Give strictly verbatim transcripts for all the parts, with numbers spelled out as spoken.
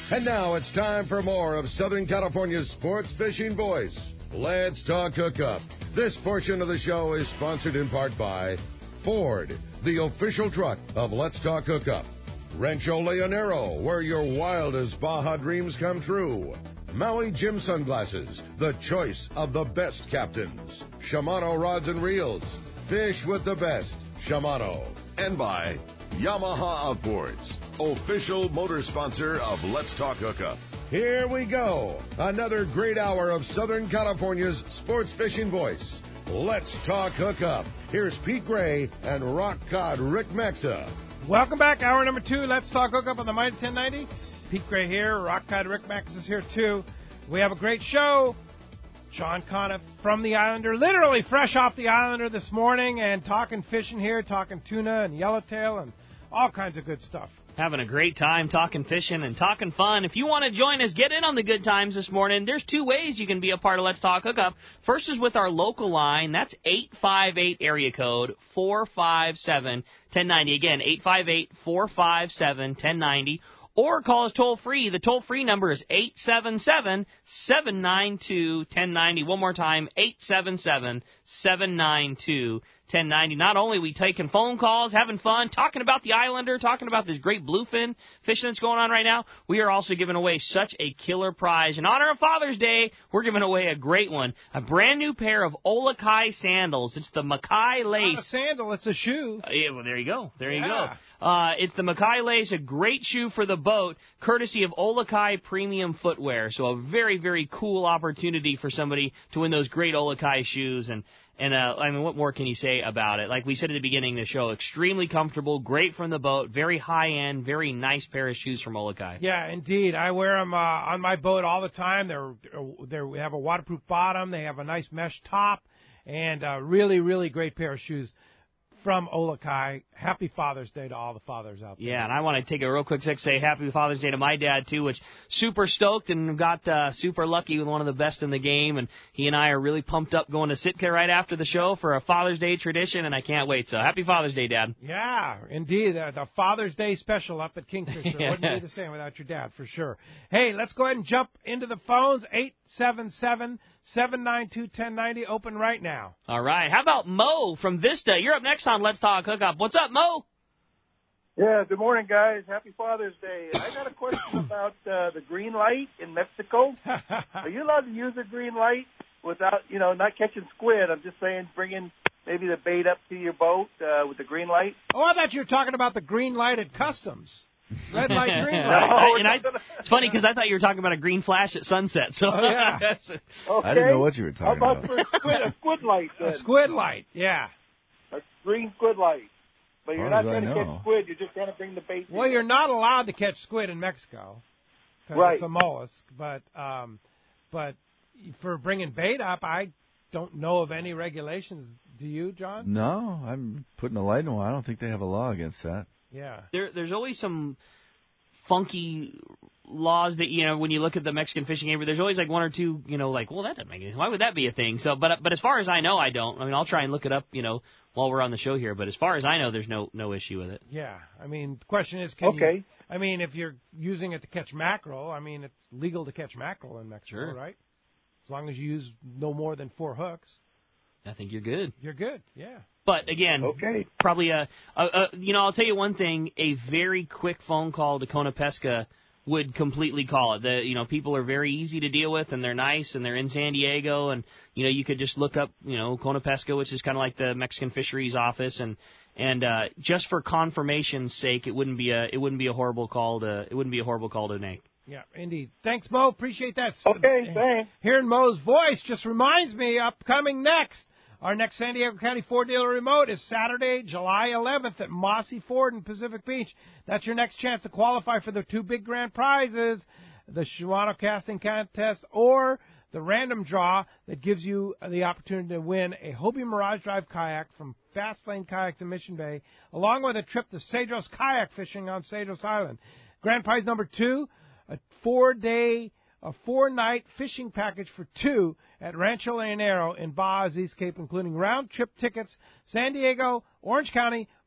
And now it's time for more of Southern California's sports fishing voice. Let's Talk Hookup. This portion of the show is sponsored in part by Ford, the official truck of Let's Talk Hookup. Rancho Leonero, where your wildest Baja dreams come true. Maui Jim Sunglasses, the choice of the best captains. Shimano Rods and Reels, fish with the best. Shimano. And by Yamaha Outboards, official motor sponsor of Let's Talk Hookup. Here we go. Another great hour of Southern California's sports fishing voice. Let's Talk Hookup. Here's Pete Gray and rock cod Rick Maxa. Welcome back. Hour number two. Let's Talk Hookup on the Mighty ten ninety. Pete Gray here. Rock cod Rick Maxa is here too. We have a great show. John Conniff from the Islander, literally fresh off the Islander this morning, and talking fishing here, talking tuna and yellowtail and all kinds of good stuff. Having a great time talking fishing and talking fun. If you want to join us, get in on the good times this morning. There's two ways you can be a part of Let's Talk Hookup. First is with our local line. That's eight five eight area code four five seven, one zero nine zero. Again, eight five eight, four five seven, one zero nine zero. Or call us toll-free. The toll-free number is eight seven seven, seven nine two, one zero nine zero. One more time, eight seven seven, seven nine two, one zero nine zero. Not only are we taking phone calls, having fun, talking about the Islander, talking about this great bluefin fishing that's going on right now, we are also giving away such a killer prize. In honor of Father's Day, we're giving away a great one, a brand new pair of Olokai sandals. It's the Makai Lace. Not a sandal, it's a shoe. Uh, yeah, well, there you go. There you yeah. go. Uh, it's the Makai Lace, a great shoe for the boat, courtesy of Olokai Premium Footwear. So a very, very cool opportunity for somebody to win those great Olokai shoes. And, and uh, I mean, what more can you say about it? Like we said at the beginning of the show, extremely comfortable, great from the boat, very high-end, very nice pair of shoes from Olokai. Yeah, indeed. I wear them uh, on my boat all the time. They're, they're, they have a waterproof bottom. They have a nice mesh top. And a really, really great pair of shoes from Olokai. Happy Father's Day to all the fathers out there. Yeah, and I want to take a real quick sec to say Happy Father's Day to my dad, too, which super stoked and got uh, super lucky with one of the best in the game. And he and I are really pumped up going to Sitka right after the show for a Father's Day tradition, and I can't wait. So happy Father's Day, Dad. Yeah, indeed. Uh, the Father's Day special up at Kingfisher yeah. wouldn't be the same without your dad, for sure. Hey, let's go ahead and jump into the phones. eight seven seven, seven nine two, one zero nine zero, open right now. All right. How about Mo from Vista? You're up next on Let's Talk Hookup. What's up, Mo? Yeah, good morning, guys. Happy Father's Day. I got a question about uh, the green light in Mexico. Are you allowed to use a green light without, you know, not catching squid? I'm just saying bringing maybe the bait up to your boat uh, with the green light. Oh, I thought you were talking about the green light at customs. Red light, green No, light. and I, it's funny because I thought you were talking about a green flash at sunset. So oh, yeah. Okay. I didn't know what you were talking How about. about. For a squid, a squid light then? A squid light, yeah. A green squid light. But you're As not far as going I to know. catch squid. You're just going to bring the bait. Well, you're not allowed to catch squid in Mexico because Right. it's a mollusk. But um, but for bringing bait up, I don't know of any regulations. Do you, John? No, I'm putting a light in one. I don't think they have a law against that. Yeah. there, there's always some funky laws that, you know, when you look at the Mexican fishing game, there's always like one or two, you know, like, well, that doesn't make any sense. Why would that be a thing? So, but but as far as I know, I don't. I mean, I'll try and look it up, you know, while we're on the show here. But as far as I know, there's no no issue with it. Yeah. I mean, the question is, can Okay. you, I mean, if you're using it to catch mackerel, I mean, it's legal to catch mackerel in Mexico, Sure. right? As long as you use no more than four hooks, I think you're good. you're good. Yeah. But again, Okay. probably a, a, a, you know, I'll tell you one thing: a very quick phone call to Kona Pesca would completely call it. The, you know, people are very easy to deal with, and they're nice, and they're in San Diego, and you know, you could just look up, you know, Kona Pesca, which is kind of like the Mexican fisheries office, and and uh, just for confirmation's sake, it wouldn't be a it wouldn't be a horrible call to it wouldn't be a horrible call to make. Yeah, indeed. Thanks, Mo. Appreciate that. Okay, thanks. Hearing Mo's voice just reminds me, upcoming next, our next San Diego County Ford dealer remote is Saturday, July eleventh at Mossy Ford in Pacific Beach. That's your next chance to qualify for the two big grand prizes, the Shimano Casting Contest or the random draw that gives you the opportunity to win a Hobie Mirage Drive kayak from Fast Lane Kayaks in Mission Bay, along with a trip to Cedros kayak fishing on Cedros Island. Grand prize number two, a four-day, a four-night fishing package for two at Rancho Leonero in Baja's East Cape, including round-trip tickets, San Diego, Orange County,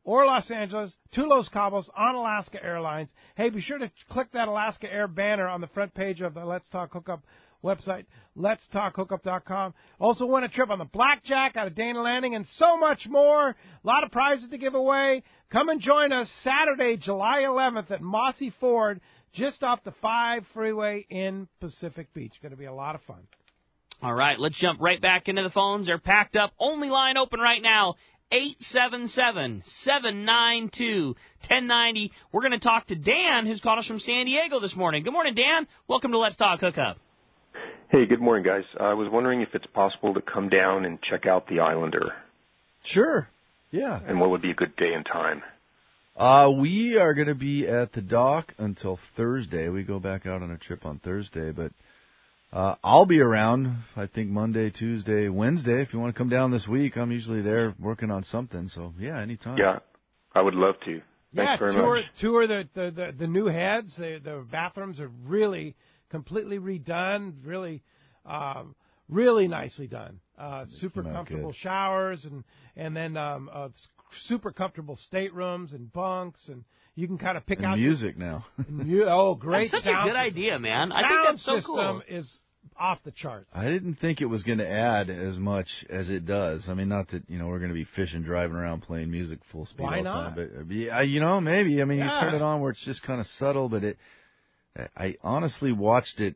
or Los Angeles to Los Cabos on Alaska Airlines. Hey, be sure to click that Alaska Air banner on the front page of the Let's Talk Hookup website, lets talk hookup dot com. Also win a trip on the Blackjack out of Dana Landing and so much more. A lot of prizes to give away. Come and join us Saturday, July eleventh at Mossy Ford, just off the five freeway in Pacific Beach. Going to be a lot of fun. All right, let's jump right back into the phones. They're packed up. Only line open right now, eight seven seven, seven nine two, one oh nine oh. We're going to talk to Dan, who's called us from San Diego this morning. Good morning, Dan. Welcome to Let's Talk Hookup. Hey, good morning, guys. I was wondering if it's possible to come down and check out the Islander. Sure. Yeah. And what would be a good day and time? Uh, we are going to be at the dock until Thursday. We go back out on a trip on Thursday, but uh, I'll be around, I think, Monday, Tuesday, Wednesday. If you want to come down this week, I'm usually there working on something. So, yeah, anytime. Yeah, I would love to. Thanks yeah, very tour, much. tour the, the, the, the new heads. The, the bathrooms are really completely redone, really um, really nicely done. Uh, super comfortable good. showers and, and then um, uh, super comfortable staterooms and bunks, and you can kind of pick and out music now. You, oh, great! That's such sound a good system. idea, man. The I think that's so system cool. is off the charts. I didn't think it was going to add as much as it does. I mean, not that, you know, we're going to be fishing, driving around, playing music full speed Why all the not? time. But, yeah, you know, maybe. I mean, Yeah. you turn it on where it's just kind of subtle, but it. I honestly watched it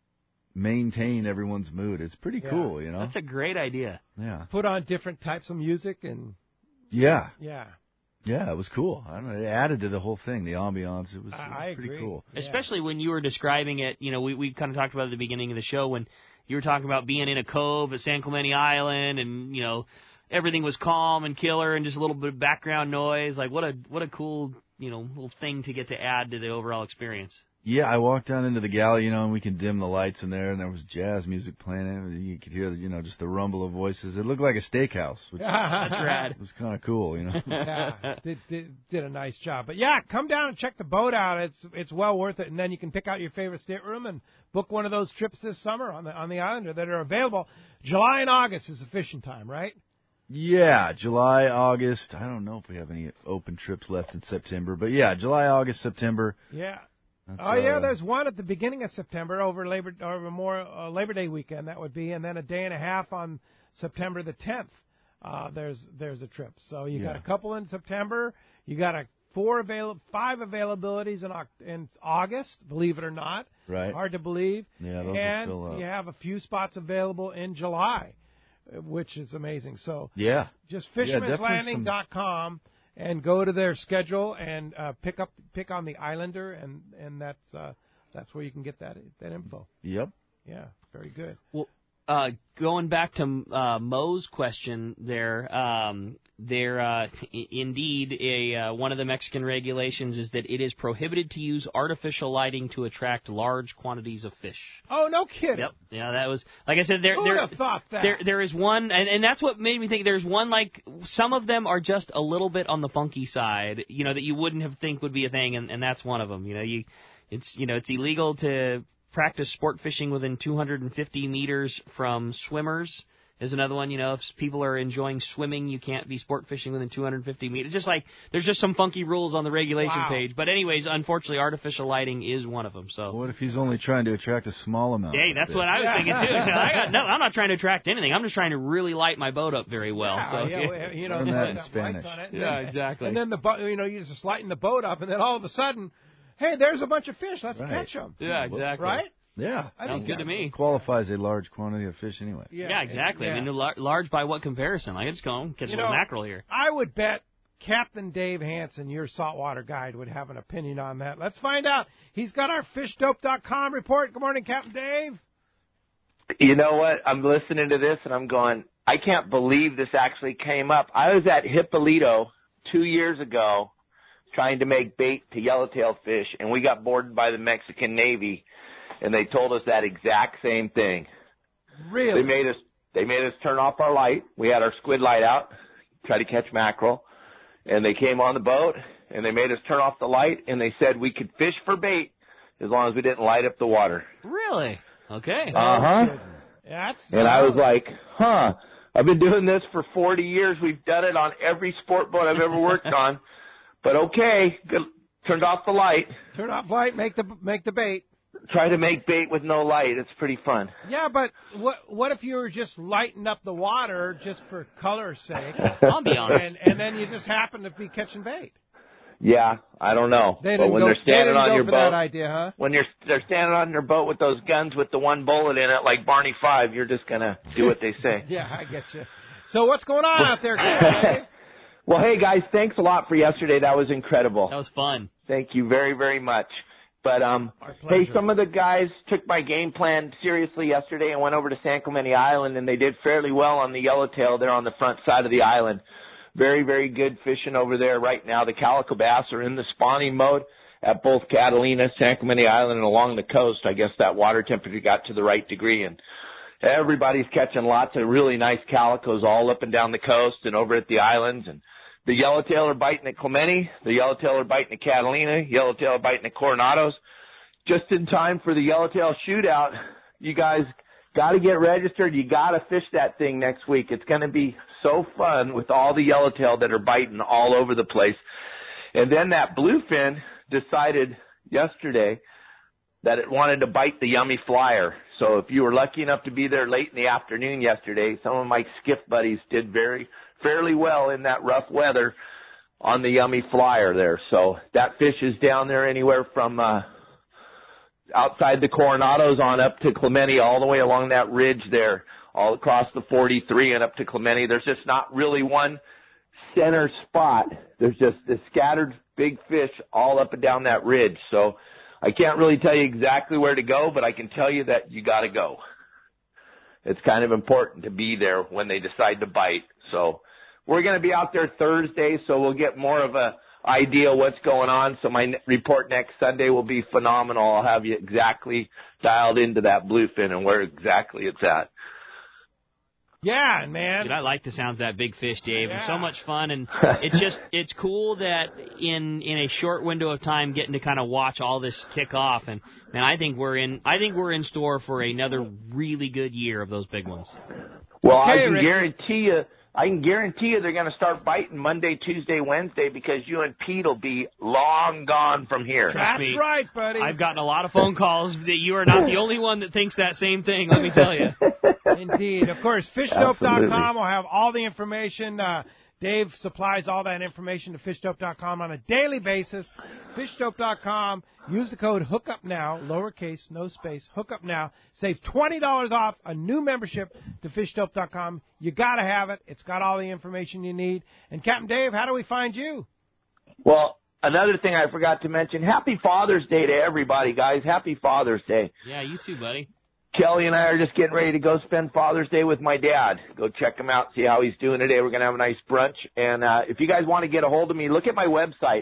maintain everyone's mood. It's pretty Yeah. cool, you know? That's a great idea. Yeah. Put on different types of music and Yeah. yeah. Yeah, it was cool. I don't know. It added to the whole thing, the ambiance. It was, it was I, I pretty agree. cool. Yeah. Especially when you were describing it, you know, we, we kind of talked about it at the beginning of the show when you were talking about being in a cove at San Clemente Island and, you know, everything was calm and killer and just a little bit of background noise. Like, what a what a cool, you know, little thing to get to add to the overall experience. Yeah, I walked down into the galley, you know, and we can dim the lights in there, and there was jazz music playing. And you could hear, you know, just the rumble of voices. It looked like a steakhouse, which That's rad. was kind of cool, you know. yeah, did, did did a nice job. But yeah, come down and check the boat out. It's it's well worth it. And then you can pick out your favorite stateroom and book one of those trips this summer on the on the Islander that are available. July and August is the fishing time, right? Yeah, July, August. I don't know if we have any open trips left in September, but yeah, July, August, September. Yeah. That's, Oh yeah, uh, there's one at the beginning of September over Labor over more uh, Labor Day weekend that would be, and then a day and a half on September the tenth. Uh, there's there's a trip. So you got Yeah. a couple in September. You got a four avail five availabilities in Oct- in August. Believe it or not, Right. hard to believe. Yeah, those will and fill up. you have a few spots available in July, uh, which is amazing. So Yeah. just Yeah, fisherman's definitely landing some- dot com and go to their schedule and uh, pick up pick on the Islander, and and that's uh, that's where you can get that that info. Yep. Yeah, very good. Well, uh, going back to uh, Mo's question there, um, there uh, I- indeed a uh, one of the Mexican regulations is that it is prohibited to use artificial lighting to attract large quantities of fish. Oh, no kidding. Yep. Yeah, that was like I said. There, Who there, would have thought that? there, there is one, and, and that's what made me think. There's one like some of them are just a little bit on the funky side, you know, that you wouldn't have think would be a thing, and, and that's one of them. You know, you, it's you know, it's illegal to practice sport fishing within two hundred fifty meters from swimmers. Is another one. You know, if people are enjoying swimming, you can't be sport fishing within two hundred fifty meters. It's just like there's just some funky rules on the regulation Wow. page. But anyways, unfortunately, artificial lighting is one of them. So. What if he's only trying to attract a small amount? Hey, of that's fish? what I was thinking too. I got, no, I'm not trying to attract anything. I'm just trying to really light my boat up very well. Yeah, so yeah, well, you know, Learn that put in lights Spanish. on it, and Yeah, then- exactly. And then the bo- you know you just lighten the boat up, and then all of a sudden, hey, there's a bunch of fish. Let's Right. catch them. yeah, exactly. Right? Yeah. I Sounds think good to that- me. Qualifies a large quantity of fish anyway. Yeah, exactly. Yeah. I mean, lar- large by what comparison? Like, it's going catch You a little know, mackerel here. I would bet Captain Dave Hansen, your saltwater guide, would have an opinion on that. Let's find out. He's got our fish dope dot com report. Good morning, Captain Dave. You know what? I'm listening to this and I'm going, I can't believe this actually came up. I was at Hippolito two years ago trying to make bait to yellowtail fish, and we got boarded by the Mexican Navy, and they told us that exact same thing. Really? They made us they made us turn off our light. We had our squid light out, try to catch mackerel, and they came on the boat, and they made us turn off the light, and they said we could fish for bait as long as we didn't light up the water. Really? Okay. Uh-huh. That's And I was like, huh. I've been doing this for forty years. We've done it on every sport boat I've ever worked on. But okay, good. Turned off the light. Turn off light, make the make the bait. Try to make bait with no light. It's pretty fun. Yeah, but what what if you were just lighting up the water just for color's sake? I'll be honest. And, and then you just happen to be catching bait. Yeah, I don't know. They but didn't when go, they're standing they didn't on go your for boat, that idea, huh? when you're they're standing on your boat with those guns with the one bullet in it, like Barney Five, you're just gonna do what they say. Yeah, I get you. So what's going on out there, Dave? Well, hey guys, thanks a lot for yesterday. That was incredible. That was fun. Thank you very, very much. But um, hey, some of the guys took my game plan seriously yesterday and went over to San Clemente Island, and they did fairly well on the yellowtail there on the front side of the island. Very, very good fishing over there right now. The calico bass are in the spawning mode at both Catalina, San Clemente Island, and along the coast. I guess that water temperature got to the right degree, and everybody's catching lots of really nice calicos all up and down the coast and over at the islands. And the yellowtail are biting at Clemente. The yellowtail are biting at Catalina. Yellowtail are biting at Coronados. Just in time for the yellowtail shootout, you guys got to get registered. You got to fish that thing next week. It's going to be so fun with all the yellowtail that are biting all over the place. And then that bluefin decided yesterday that it wanted to bite the yummy flyer. So if you were lucky enough to be there late in the afternoon yesterday, some of my skiff buddies did very fairly well in that rough weather on the yummy flyer there. So that fish is down there anywhere from uh, outside the Coronados on up to Clemente, all the way along that ridge there, all across the forty-three and up to Clemente. There's just not really one center spot. There's just the scattered big fish all up and down that ridge. So I can't really tell you exactly where to go, but I can tell you that you got to go. It's kind of important to be there when they decide to bite. So we're going to be out there Thursday, so we'll get more of a idea what's going on. So my report next Sunday will be phenomenal. I'll have you exactly dialed into that bluefin and where exactly it's at. Yeah, man. Dude, I like the sounds of that big fish, Dave. Yeah. It's so much fun, and it's just it's cool that in in a short window of time, getting to kind of watch all this kick off, and man, I think we're in I think we're in store for another really good year of those big ones. Well, Okay, I can Ricky. guarantee you. I can guarantee you they're going to start biting Monday, Tuesday, Wednesday because you and Pete will be long gone from here. That's me. right, buddy. I've gotten a lot of phone calls that you are not the only one that thinks that same thing, let me tell you. Indeed. Of course, fish dope dot com will have all the information. Uh, Dave supplies all that information to fish dope dot com on a daily basis. fish dope dot com. Use the code HOOKUPNOW, lowercase, no space, HOOKUPNOW. Save twenty dollars off a new membership to fish dope dot com. You got to have it. It's got all the information you need. And Captain Dave, how do we find you? Well, another thing I forgot to mention, happy Father's Day to everybody, guys. Happy Father's Day. Yeah, you too, buddy. Kelly and I are just getting ready to go spend Father's Day with my dad. Go check him out, see how he's doing today. We're going to have a nice brunch. And uh, if you guys want to get a hold of me, look at my website,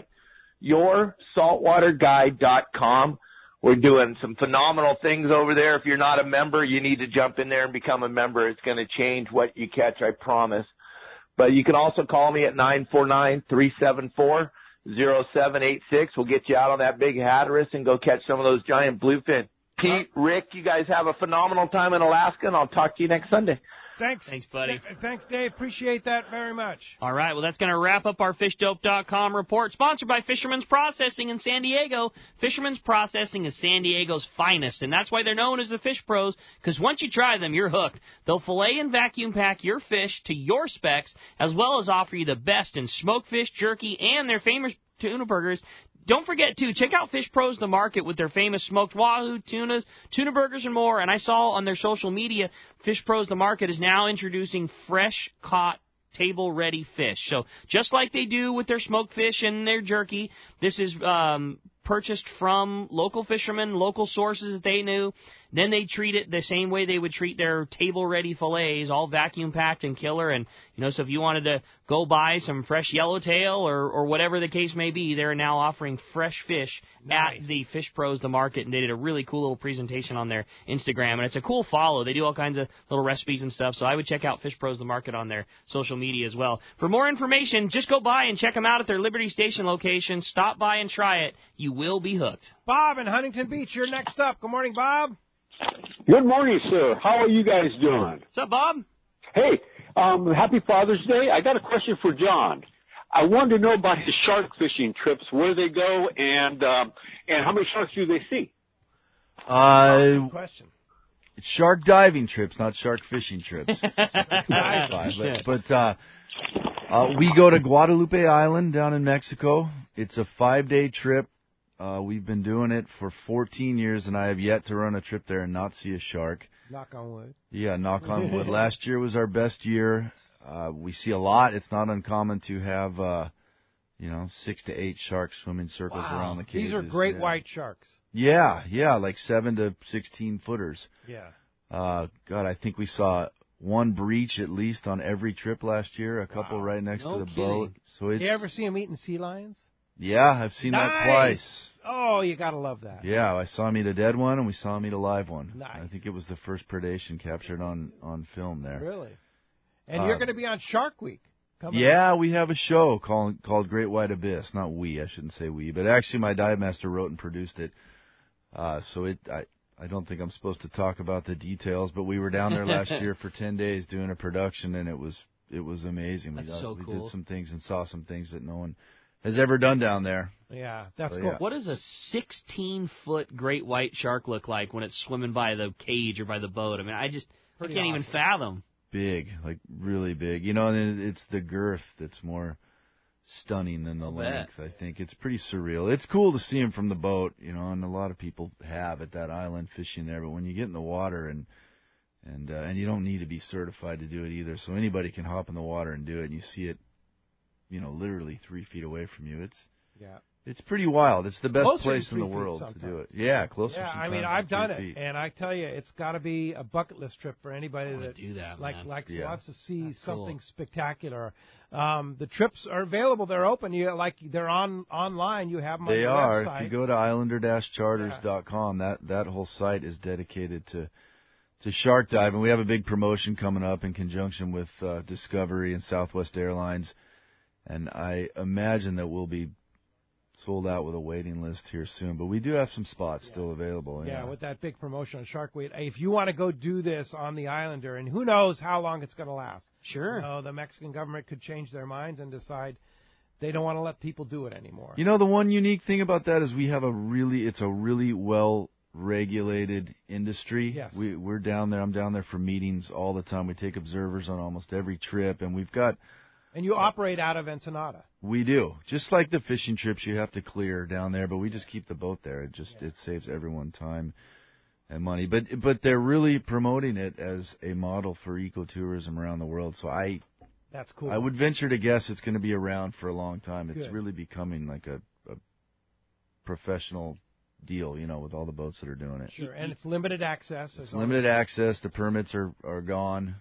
your saltwater guide dot com. We're doing some phenomenal things over there. If you're not a member, you need to jump in there and become a member. It's going to change what you catch, I promise. But you can also call me at nine four nine, three seven four, zero seven eight six. We'll get you out on that big Hatteras and go catch some of those giant bluefin. Pete, Rick, you guys have a phenomenal time in Alaska, and I'll talk to you next Sunday. Thanks. Thanks, buddy. Th- Thanks, Dave. Appreciate that very much. All right, well, that's going to wrap up our fish dope dot com report, sponsored by Fisherman's Processing in San Diego. Fisherman's Processing is San Diego's finest, and that's why they're known as the Fish Pros, because once you try them, you're hooked. They'll fillet and vacuum pack your fish to your specs, as well as offer you the best in smoked fish, jerky, and their famous tuna burgers. Don't forget, too, check out Fish Pros The Market with their famous smoked wahoo, tunas, tuna burgers, and more. And I saw on their social media, Fish Pros The Market is now introducing fresh-caught, table-ready fish. So just like they do with their smoked fish and their jerky, this is um, purchased from local fishermen, local sources that they knew. Then they treat it the same way they would treat their table-ready fillets, all vacuum-packed and killer. And, you know, so if you wanted to go buy some fresh yellowtail or, or whatever the case may be, they're now offering fresh fish Nice. at the Fish Pros The Market. And they did a really cool little presentation on their Instagram. And it's a cool follow. They do all kinds of little recipes and stuff. So I would check out Fish Pros The Market on their social media as well. For more information, just go by and check them out at their Liberty Station location. Stop by and try it. You will be hooked. Bob in Huntington Beach, you're next up. Good morning, Bob. Good morning, sir. How are you guys doing? What's up, Bob? Hey, Um, happy Father's Day. I got a question for John. I wanted to know about his shark fishing trips, where they go, and um, and how many sharks do they see? Uh, Good question. Shark diving trips, not shark fishing trips. but but uh, uh, we go to Guadalupe Island down in Mexico. It's a five-day trip. Uh, we've been doing it for fourteen years, and I have yet to run a trip there and not see a shark. Knock on wood. Yeah, knock on wood. Last year was our best year. Uh, we see a lot. It's not uncommon to have, uh, you know, six to eight sharks swimming circles Wow. around the cages. These are great yeah. white sharks. Yeah, yeah, like seven to sixteen footers. Yeah. Uh, God, I think we saw one breach at least on every trip last year. A couple Wow. right next No to the kidding. boat. So it's You ever see them eating sea lions? yeah, I've seen Nice. that twice. Oh, you gotta love that. Yeah, I saw him eat a dead one, and we saw him eat a live one. Nice. I think it was the first predation captured on on film there. Really? And Uh, you're going to be on Shark Week. Coming Yeah, up. we have a show called called Great White Abyss. Not we, I shouldn't say we, but actually my dive master wrote and produced it. Uh, so it, I, I don't think I'm supposed to talk about the details, but we were down there last year for ten days doing a production, and it was it was amazing. That's we got, so we cool. did some things and saw some things that no one has ever done down there. Yeah, that's So, cool. yeah. What does a sixteen-foot great white shark look like when it's swimming by the cage or by the boat? I mean, I just Pretty I can't even awesome. fathom. Big, like really big. You know, and it's the girth that's more stunning than the I'll length. I think it's pretty surreal. It's cool to see them from the boat, you know, and a lot of people have at that island fishing there. But when you get in the water and and uh, and you don't need to be certified to do it either, so anybody can hop in the water and do it. And you see it, you know, literally three feet away from you. It's Yeah. it's pretty wild. It's the best Closer to place in three the feet world to sometimes. do it. Yeah, closer. Yeah, I sometimes mean, than I've done three it, feet. and I tell you, it's got to be a bucket list trip for anybody I wanna that do that, like man. likes Yeah. wants to see That's something cool. spectacular. Um, the trips are available; they're open. You like they're on online. You have them on They the are. website. If you go to islander dash charters dot com, that that whole site is dedicated to to shark diving. We have a big promotion coming up in conjunction with uh, Discovery and Southwest Airlines, and I imagine that we'll be sold out with a waiting list here soon. But we do have some spots still available. Yeah, Yeah, with that big promotion on Shark Week. If you want to go do this on the Islander, and who knows how long it's going to last. Sure. You know, the Mexican government could change their minds and decide they don't want to let people do it anymore. You know, the one unique thing about that is we have a really, it's a really well regulated industry. Yes. We, we're down there. I'm down there for meetings all the time. We take observers on almost every trip, and we've got. And you operate out of Ensenada. We do. Just like the fishing trips you have to clear down there, but we just keep the boat there. It just Yeah. it saves everyone time and money. But but they're really promoting it as a model for ecotourism around the world. So I That's cool. I would venture to guess it's going to be around for a long time. It's Good. really becoming like a, a professional deal, you know, with all the boats that are doing it. Sure, and it's limited access. It's There's limited access. The permits are, are gone.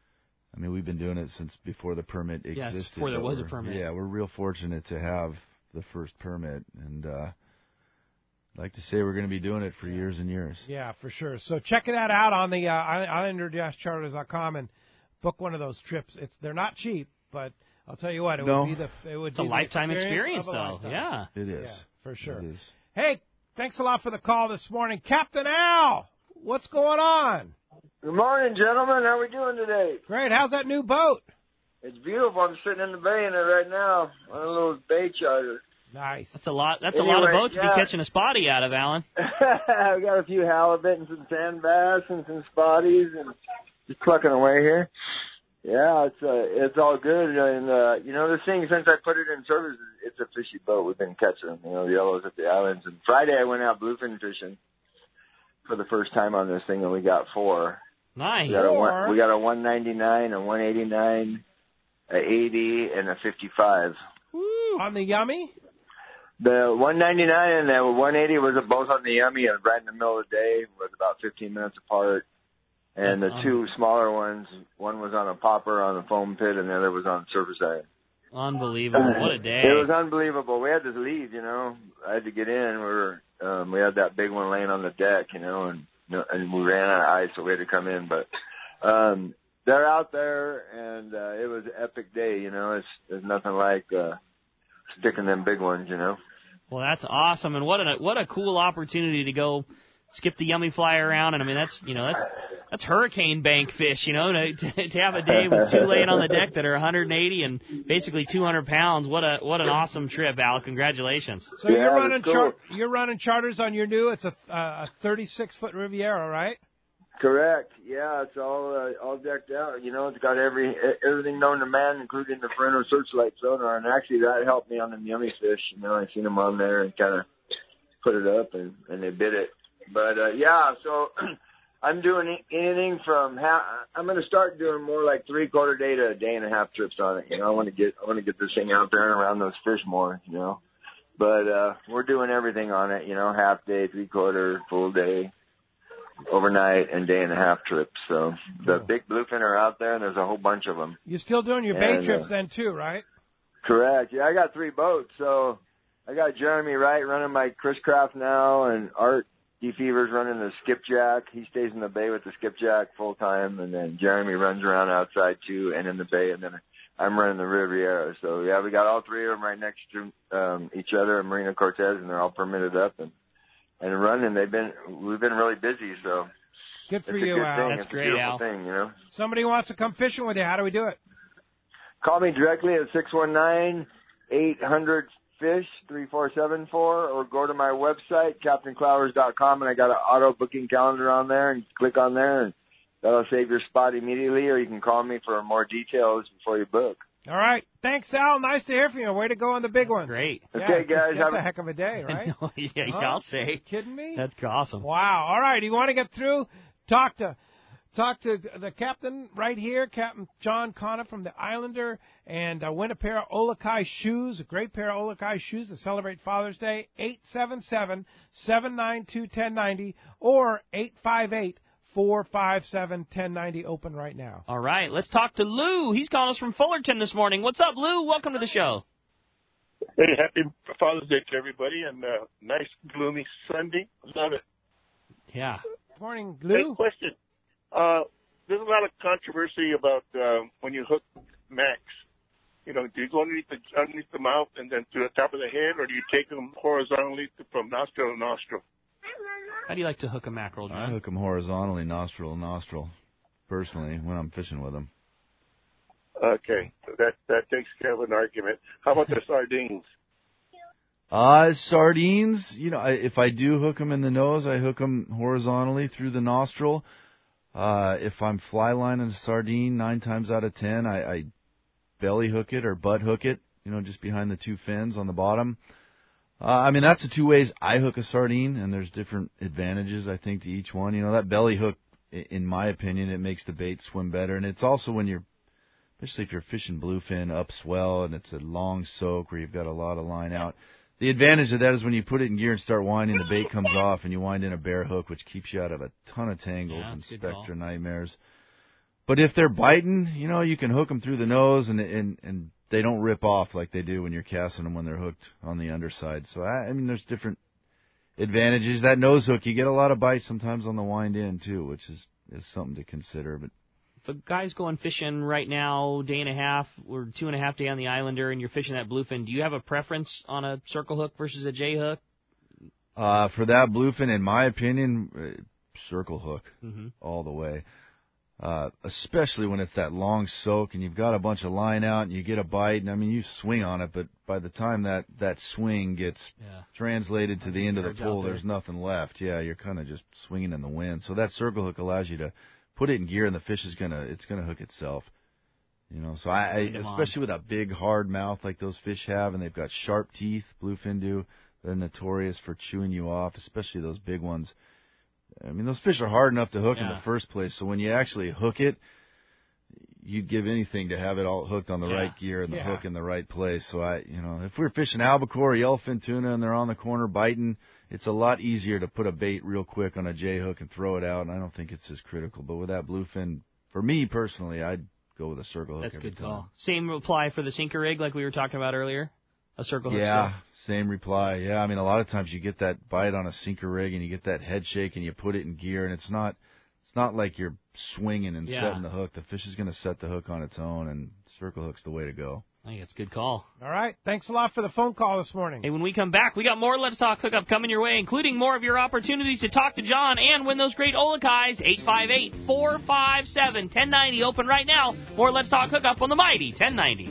I mean, we've been doing it since before the permit Yeah, existed. it's before there but was a we're- permit. Yeah, we're real fortunate to have the first permit, and uh, I'd like to say we're going to be doing it for years and years. Yeah, for sure. So check that out on the uh, islander dash charters dot com and book one of those trips. It's they're not cheap, but I'll tell you what, it No. would be the it would It's a be the lifetime experience, of a though. lifetime. Yeah. It is. Yeah, for sure. It is. Hey, thanks a lot for the call this morning, Captain Al. What's going on? Good morning, gentlemen. How we doing today? Great. How's that new boat? It's beautiful. I'm sitting in the bay in it right now on a little bay charter. Nice. That's a lot. That's a lot of Anyway, boats to yeah. be catching a spotty out of, Alan. I've got a few halibut and some sand bass and some spotties and just plucking away here. Yeah, it's uh, it's all good. And, uh, you know, this thing, since I put it in service, it's a fishy boat. We've been catching, you know, the yellows at the islands. And Friday I went out bluefin fishing for the first time on this thing, and we got four. Nice. We got a one, we got a one ninety-nine, a one eighty-nine, a eighty, and a fifty-five. Woo. On the Yummy? The one ninety-nine and the one eighty was both on the Yummy, and right in the middle of the day, was about fifteen minutes apart. And That's the two smaller ones, one was on a popper on a foam pit, and the other was on surface iron. Unbelievable. What a day. It was unbelievable. We had to leave, you know. I had to get in. We were, um, we had that big one laying on the deck, you know, and and we ran out of ice, so we had to come in. But um, they're out there, and uh, it was an epic day, you know. It's there's nothing like uh, sticking them big ones, you know. Well, that's awesome, and what a what a cool opportunity to go skip the yummy fly around, and I mean that's you know that's that's hurricane bank fish, you know, to to, to have a day with two laying on the deck that are one hundred eighty and basically two hundred pounds. What a what an awesome trip, Al! Congratulations. So Yeah, you're running cool. char- you're running charters on your new. It's a uh, a thirty-six foot Riviera, right? Correct. Yeah, it's all uh, all decked out. You know, it's got every everything known to man, including the Ferno Searchlight sonar. And actually, that helped me on them yummy fish. You know, I seen them on there and kind of put it up, and and they bit it. But uh, yeah, so I'm doing anything from half. I'm going to start doing more like three quarter day to a day and a half trips on it. You know, I want to get I want to get this thing out there and around those fish more. You know, but uh, we're doing everything on it. You know, half day, three quarter, full day, overnight, and day and a half trips. So the Cool. big bluefin are out there, and there's a whole bunch of them. You're still doing your bait And, trips uh, then too, right? Correct. Yeah, I got three boats. So I got Jeremy Wright running my Chris Craft now, and Art DeFever's running the Skipjack. He stays in the bay with the Skipjack full time, and then Jeremy runs around outside too and in the bay, and then I'm running the Riviera. So yeah, we got all three of them right next to um, each other at Marina Cortez, and they're all permitted up and and running. They've been we've been really busy, so Good for it's a you, good Al. thing. That's it's great, a beautiful Al. thing, you know. Somebody wants to come fishing with you. How do we do it? Call me directly at six one nine, eight hundred, fish, three four seven four, or go to my website, captain clowers dot com, and I got an auto booking calendar on there, and click on there, and that'll save your spot immediately, or you can call me for more details before you book. All right. Thanks, Al. Nice to hear from you. Way to go on the big ones. Great. Yeah, Okay, it's- guys, That's have a a- heck of a day, right? yeah, yeah, Huh? I'll Are you say. kidding me? That's awesome. Wow. All right. You want to get through? Talk to talk to the captain right here, Captain John Connor from the Islander, and uh, win a pair of Olakai shoes, a great pair of Olakai shoes to celebrate Father's Day. eight seven seven, seven nine two, one zero nine zero or eight five eight, four five seven, one zero nine zero, open right now. All right, let's talk to Lou. He's calling us from Fullerton this morning. What's up, Lou? Welcome to the show. Hey, happy Father's Day to everybody, and uh, nice gloomy Sunday. Love it. Yeah. Morning, Hey, Lou. question. Uh, there's a lot of controversy about uh, when you hook Max. You know, do you go underneath the underneath the mouth and then to the top of the head, or do you take them horizontally to, from nostril to nostril? How do you like to hook a mackerel, John? I hook them horizontally, nostril to nostril, personally, when I'm fishing with them. Okay, so that that takes care of an argument. How about the sardines? Uh, sardines, you know, I, if I do hook them in the nose, I hook them horizontally through the nostril. Uh, if I'm fly lining a sardine, nine times out of ten, I, I belly hook it or butt hook it, you know, just behind the two fins on the bottom. Uh, I mean, that's the two ways I hook a sardine, and there's different advantages, I think, to each one. You know, that belly hook, in my opinion, it makes the bait swim better, and it's also when you're, especially if you're fishing bluefin upswell and it's a long soak where you've got a lot of line out. The advantage of that is when you put it in gear and start winding, the bait comes off and you wind in a bare hook, which keeps you out of a ton of tangles Yeah, and good call. spectra nightmares. But if they're biting, you know, you can hook them through the nose and and and they don't rip off like they do when you're casting them when they're hooked on the underside. So I, I mean, there's different advantages. That nose hook, you get a lot of bites sometimes on the wind in too, which is is something to consider. But If a guy's going fishing right now, day and a half or two and a half day on the Islander, and you're fishing that bluefin, do you have a preference on a circle hook versus a J hook? uh, for that bluefin, in my opinion, uh, circle hook Mm-hmm. all the way. Uh, especially when it's that long soak and you've got a bunch of line out and you get a bite. And I mean, you swing on it, but by the time that, that swing gets Yeah. translated to the end of the Yards out pool, there. there's nothing left. Yeah, you're kind of just swinging in the wind. So that circle hook allows you to put it in gear, and the fish is gonna it's gonna hook itself. You know, so I, I Lead 'em on. especially with a big hard mouth like those fish have, and they've got sharp teeth. Bluefin do. They're notorious for chewing you off, especially those big ones. I mean, those fish are hard enough to hook in Yeah. the first place. So when you actually hook it, you'd give anything to have it all hooked on the Yeah. right gear and the Yeah. hook in the right place. So I, you know, if we're fishing albacore or yellowfin tuna and they're on the corner biting, it's a lot easier to put a bait real quick on a J hook and throw it out. And I don't think it's as critical. But with that bluefin, for me personally, I'd go with a circle hook That's a every good time. call. Same reply for the sinker rig like we were talking about earlier? A circle hook? Yeah, same reply. Yeah, I mean, a lot of times you get that bite on a sinker rig and you get that head shake and you put it in gear, and it's not it's not like you're swinging and Yeah. setting the hook. The fish is going to set the hook on its own, and circle hook's the way to go. I think it's a good call. All right. Thanks a lot for the phone call this morning. Hey, when we come back, we got more Let's Talk Hookup coming your way, including more of your opportunities to talk to John and win those great Olakais. eight five eight, four five seven, one oh nine oh. Open right now. More Let's Talk Hookup on the Mighty ten ninety.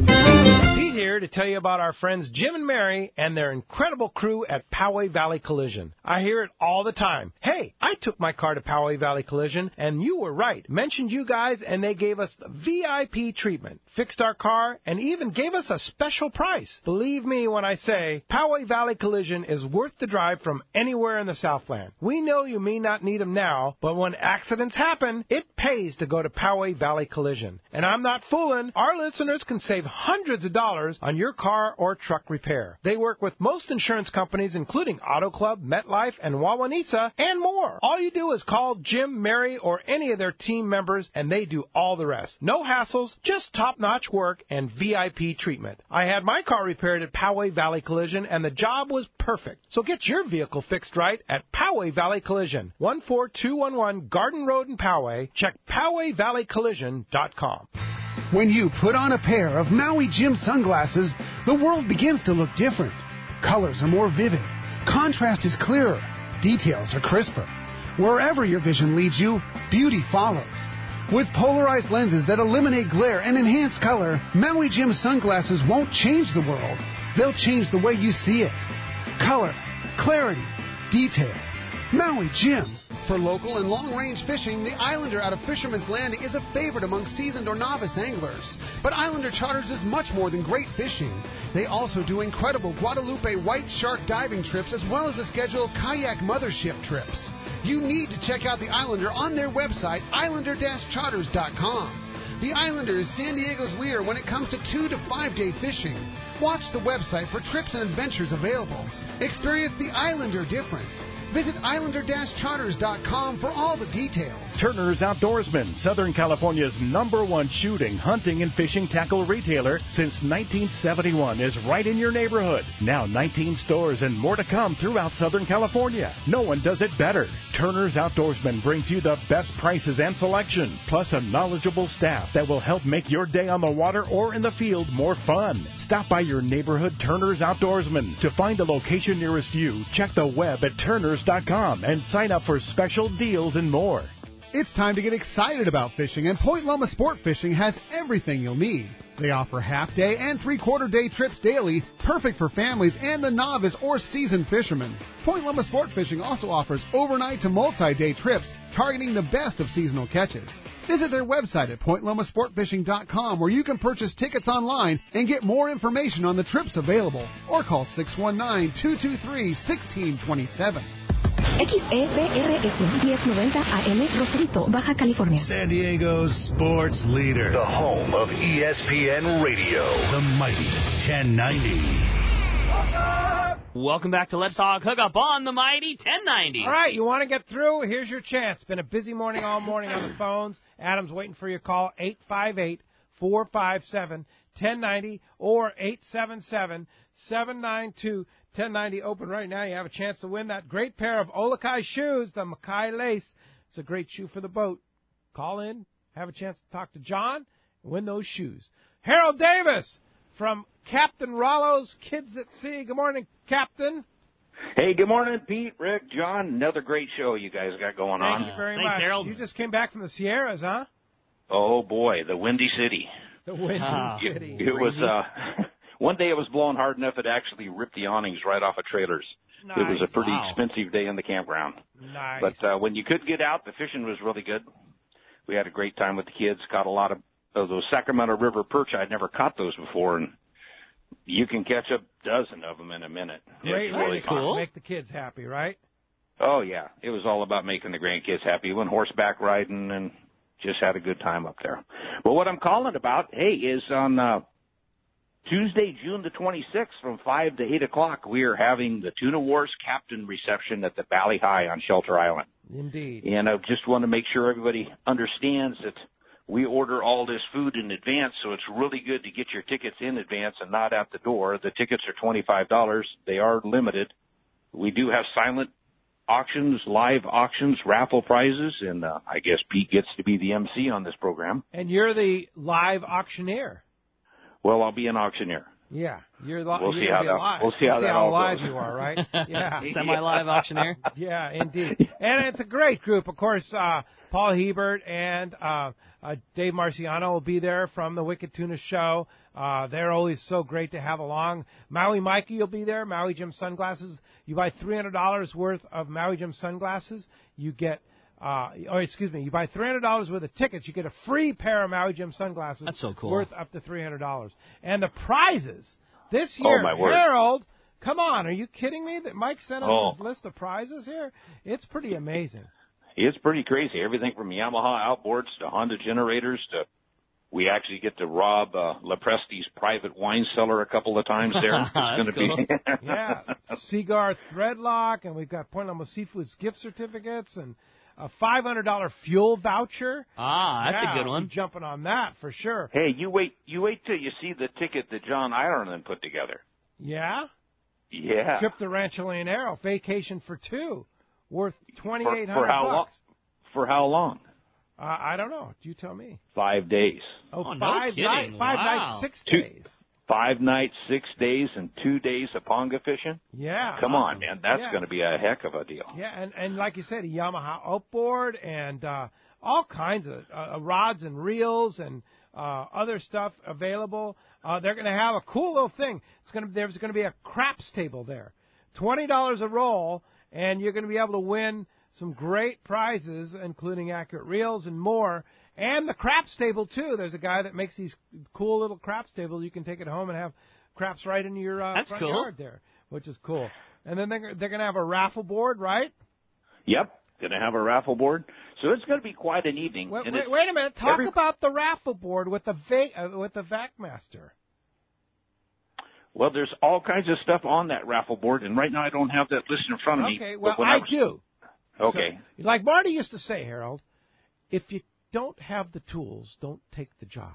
Pete here to tell you about our friends Jim and Mary and their incredible crew at Poway Valley Collision. I hear it all the time. Hey, I took my car to Poway Valley Collision, and you were right. Mentioned you guys, and they gave us the V I P treatment, fixed our car, and even gave us a special price. Believe me when I say Poway Valley Collision is worth the drive from anywhere in the Southland. We know you may not need them now, but when accidents happen, it pays to go to Poway Valley Collision. And I'm not fooling. Our listeners can save hundreds of dollars on your car or truck repair. They work with most insurance companies, including Auto Club, MetLife, and Wawanesa, and more. All you do is call Jim, Mary, or any of their team members, and they do all the rest. No hassles, just top-notch work and V I P treatment. I had my car repaired at Poway Valley Collision, and the job was perfect. So get your vehicle fixed right at Poway Valley Collision, one four two one one Garden Road in Poway. Check Poway Valley Collision dot com. When you put on a pair of Maui Jim sunglasses, the world begins to look different. Colors are more vivid. Contrast is clearer. Details are crisper. Wherever your vision leads you, beauty follows. With polarized lenses that eliminate glare and enhance color, Maui Jim sunglasses won't change the world. They'll change the way you see it. Color, clarity, detail. Maui Jim. For local and long-range fishing, the Islander out of Fisherman's Landing is a favorite among seasoned or novice anglers. But Islander Charters is much more than great fishing. They also do incredible Guadalupe white shark diving trips as well as a schedule of kayak mothership trips. You need to check out the Islander on their website, islander dash charters dot com. The Islander is San Diego's leader when it comes to two to five day fishing. Watch the website for trips and adventures available. Experience the Islander difference. Visit islander dash charters dot com for all the details. Turner's Outdoorsman, Southern California's number one shooting, hunting, and fishing tackle retailer since nineteen seventy-one, is right in your neighborhood. Now nineteen stores and more to come throughout Southern California. No one does it better. Turner's Outdoorsman brings you the best prices and selection, plus a knowledgeable staff that will help make your day on the water or in the field more fun. Stop by your neighborhood Turner's Outdoorsman. To find a location nearest you, check the web at turners dot com and sign up for special deals and more. It's time to get excited about fishing, and Point Loma Sport Fishing has everything you'll need. They offer half-day and three-quarter-day trips daily, perfect for families and the novice or seasoned fishermen. Point Loma Sport Fishing also offers overnight to multi-day trips, targeting the best of seasonal catches. Visit their website at point loma sport fishing dot com, where you can purchase tickets online and get more information on the trips available, or call six one nine, two two three, one six two seven. X E B R S ten ninety A M Rosarito, Baja California. San Diego's sports leader. The home of E S P N Radio. The Mighty ten ninety. Welcome back to Let's Talk Hookup on the Mighty ten ninety. All right, you want to get through? Here's your chance. Been a busy morning all morning on the phones. Adam's waiting for your call, eight five eight, four five seven, one oh nine oh or eight seven seven, seven nine two, one oh nine oh. Open right now. You have a chance to win that great pair of Olakai shoes, the Makai Lace. It's a great shoe for the boat. Call in, have a chance to talk to John, and win those shoes. Harold Davis from Captain Rollo's Kids at Sea. Good morning, Captain. Hey, good morning, Pete, Rick, John. Another great show you guys got going on. Thank you very Thanks, much. Harold. You just came back from the Sierras, huh? Oh, boy, the Windy City. The Windy uh, City. It, it was, uh, one day it was blowing hard enough it actually ripped the awnings right off of trailers. Nice. It was a pretty Wow. expensive day in the campground. Nice. But uh, when you could get out, the fishing was really good. We had a great time with the kids, caught a lot of, of those Sacramento River perch. I'd never caught those before, and you can catch a dozen of them in a minute. Great It's way really to fun. make the kids happy, right? Oh, yeah. It was all about making the grandkids happy. Went horseback riding and just had a good time up there. But what I'm calling about, hey, is on uh, Tuesday, June the twenty-sixth from five to eight o'clock, we are having the Tuna Wars Captain reception at the Valley High on Shelter Island. Indeed. And I just want to make sure everybody understands that we order all this food in advance, so it's really good to get your tickets in advance and not at the door. The tickets are twenty-five dollars. They are limited. We do have silent auctions, live auctions, raffle prizes, and uh, I guess Pete gets to be the M C on this program. And you're the live auctioneer. Well, I'll be an auctioneer. Yeah, you're, li- We'll you're see gonna how be that- live. we'll see how that all live goes. you are, right? Yeah, Semi-live auctioneer. Yeah, indeed. And it's a great group. Of course, uh, Paul Hebert and uh, uh, Dave Marciano will be there from the Wicked Tuna Show. Uh, they're always so great to have along. Maui Mikey will be there. Maui Jim Sunglasses. You buy three hundred dollars worth of Maui Jim Sunglasses, you get. Uh, or excuse me, you buy three hundred dollars worth of tickets, you get a free pair of Maui Jim sunglasses. That's so cool. Worth up to three hundred dollars. And the prizes this Oh, year, my word. Harold, come on, are you kidding me? That Mike sent us Oh. his list of prizes here? It's pretty amazing. It's pretty crazy. Everything from Yamaha outboards to Honda generators to we actually get to rob uh, Lepresti's private wine cellar a couple of times there. It's going to cool. be Yeah, Seagar Threadlock, and we've got Point Loma Seafoods gift certificates and a five hundred dollars fuel voucher. Ah, that's yeah, a good one. I'm jumping on that for sure. Hey, you wait you wait till you see the ticket that John Ireland put together. Yeah? Yeah. Trip to Rancho Leonero, vacation for two, worth twenty For, eight for hundred how long? bucks. For how long? Uh, I don't know. You tell me. Five days. Oh, Oh, no five kidding. nights, five Wow. nights, six Two- days. Five nights, six days, and two days of ponga fishing. Yeah. Come awesome. on, man. That's Yeah. going to be a heck of a deal. Yeah, and, and like you said, a Yamaha outboard and uh, all kinds of uh, rods and reels and uh, other stuff available. Uh, they're going to have a cool little thing. It's going to there's going to be a craps table there, twenty dollars a roll, and you're going to be able to win some great prizes, including accurate reels and more. And the craps table too. There's a guy that makes these cool little craps tables. You can take it home and have craps right in your uh, That's front cool. yard there, which is cool. And then they're they're going to have a raffle board, right? Yep. Going to have a raffle board. So it's going to be quite an evening. Wait, And wait, it's- wait a minute. Talk every- about the raffle board with the va- uh, with the VacMaster. Well, there's all kinds of stuff on that raffle board, and right now I don't have that list in front of me. Okay, but well, when I was- do. Okay. So, like Marty used to say, Harold, if you don't have the tools, don't take the job.